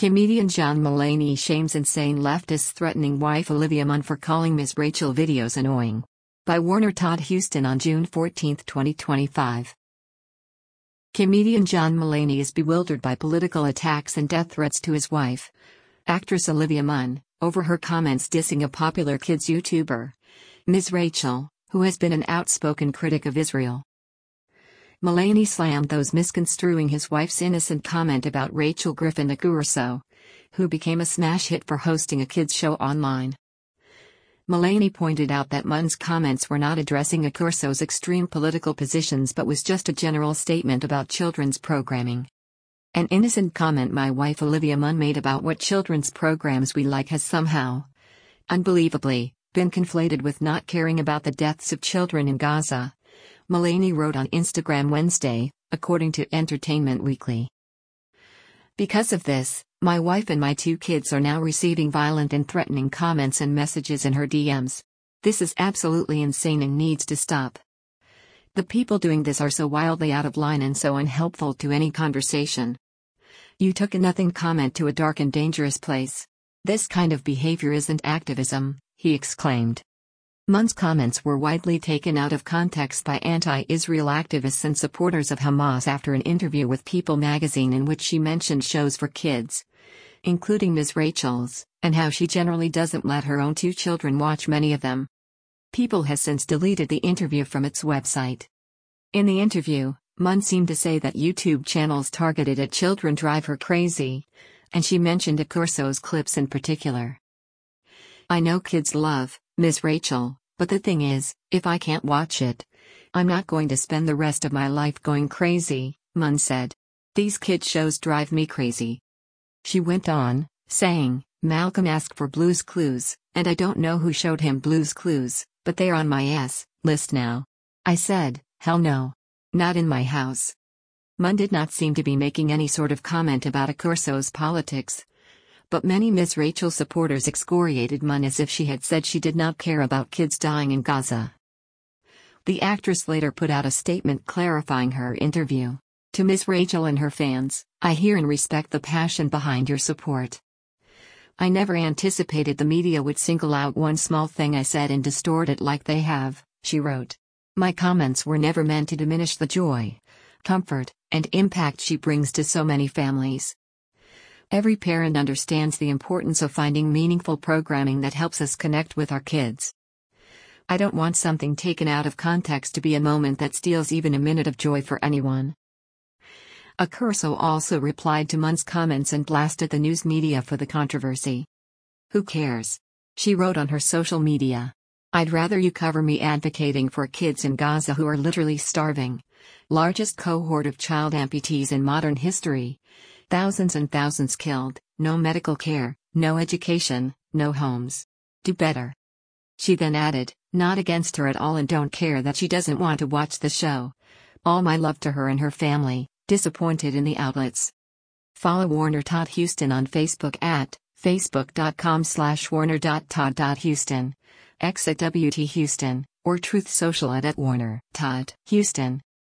Comedian John Mulaney shames insane leftist threatening wife Olivia Munn for calling Ms. Rachel videos annoying. By Warner Todd Huston on June 14, 2025. Comedian John Mulaney is bewildered by political attacks and death threats to his wife, actress Olivia Munn, over her comments dissing a popular kids YouTuber, Ms. Rachel, who has been an outspoken critic of Israel. Mulaney slammed those misconstruing his wife's innocent comment about Rachel Griffin Accurso, who became a smash hit for hosting a kids show online. Mulaney pointed out that Munn's comments were not addressing Accurso's extreme political positions but was just a general statement about children's programming. An innocent comment my wife Olivia Munn made about what children's programs we like has somehow, unbelievably, been conflated with not caring about the deaths of children in Gaza, Mulaney wrote on Instagram Wednesday, according to Entertainment Weekly. Because of this, my wife and my 2 kids are now receiving violent and threatening comments and messages in her DMs. This is absolutely insane and needs to stop. The people doing this are so wildly out of line and so unhelpful to any conversation. You took a nothing comment to a dark and dangerous place. This kind of behavior isn't activism, he exclaimed. Munn's comments were widely taken out of context by anti-Israel activists and supporters of Hamas after an interview with People magazine in which she mentioned shows for kids, including Ms. Rachel's, and how she generally doesn't let her own 2 children watch many of them. People has since deleted the interview from its website. In the interview, Munn seemed to say that YouTube channels targeted at children drive her crazy, and she mentioned Accurso's clips in particular. I know kids love Ms. Rachel, but the thing is, if I can't watch it, I'm not going to spend the rest of my life going crazy, Munn said. These kid shows drive me crazy. She went on, saying, Malcolm asked for Blue's Clues, and I don't know who showed him Blue's Clues, but they're on my list now. I said, hell no. Not in my house. Munn did not seem to be making any sort of comment about Accurso's politics, but many Ms. Rachel supporters excoriated Munn as if she had said she did not care about kids dying in Gaza. The actress later put out a statement clarifying her interview. To Ms. Rachel and her fans, I hear and respect the passion behind your support. I never anticipated the media would single out one small thing I said and distort it like they have, she wrote. My comments were never meant to diminish the joy, comfort, and impact she brings to so many families. Every parent understands the importance of finding meaningful programming that helps us connect with our kids. I don't want something taken out of context to be a moment that steals even a minute of joy for anyone. Accurso also replied to Munn's comments and blasted the news media for the controversy. Who cares? She wrote on her social media. I'd rather you cover me advocating for kids in Gaza who are literally starving. Largest cohort of child amputees in modern history. Thousands and thousands killed, no medical care, no education, no homes. Do better. She then added, not against her at all and don't care that she doesn't want to watch the show. All my love to her and her family, disappointed in the outlets. Follow Warner Todd Huston on Facebook at facebook.com/warner.todd.huston, X at WT Huston, or Truth Social at Warner Todd Huston.